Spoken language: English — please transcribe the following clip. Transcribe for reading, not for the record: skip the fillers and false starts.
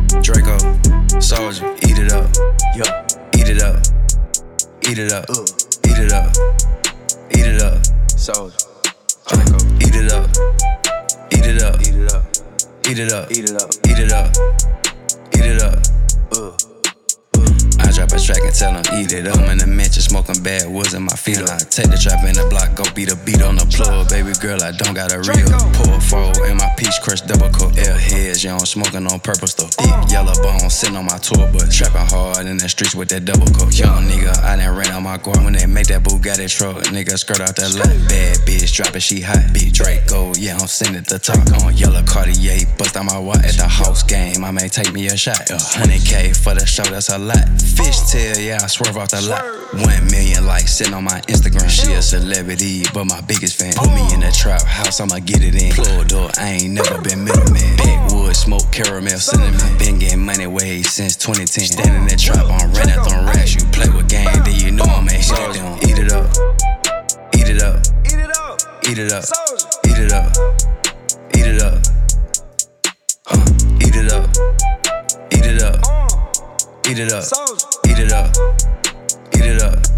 Draco, Soldier, eat it up. Yeah, eat it up. Eat it up. Eat it up. Eat it up. Soldier, Draco, eat it up. Eat it up. Eat it up. Eat it up. Eat it up. Eat it up. Eat it up. I drop a track and tell them eat it up. I'm in the mansion smoking bad woods in my feet up. I take the trap in the block, go beat a beat on the floor. Baby girl, I don't got a real. Pour a four in my peach crush double coat. Airheads, you don't smoking on purpose though. Deep yellow bone sitting on my tour bus. Trapping hard in the streets with that double coat. Young nigga, I done ran out my guard when they make that Bugatti truck. Nigga skirt out that lot. Bad bitch dropping, she hot. Big Draco, yeah, I'm sending the top. On yellow Cartier, bust out my watch. At the house game, I may take me a shot. 100K for the show, that's a lot. Fishtail, yeah, I swerve off the lot. 1 million likes sitting on my Instagram. She a celebrity, but my biggest fan. Put me in the trap house, I'ma get it in. Floor door, I ain't never been middleman. Backwood, smoke, caramel, cinnamon. Been getting money way since 2010. Standing in that trap, I'm running on racks. You play with gang, then you know I'ma hit it down. Eat it up. Eat it up. Eat it up. Eat it up. Eat it up. Eat it up. Eat it up. Eat it up. Eat it up. Eat it up. Eat it up.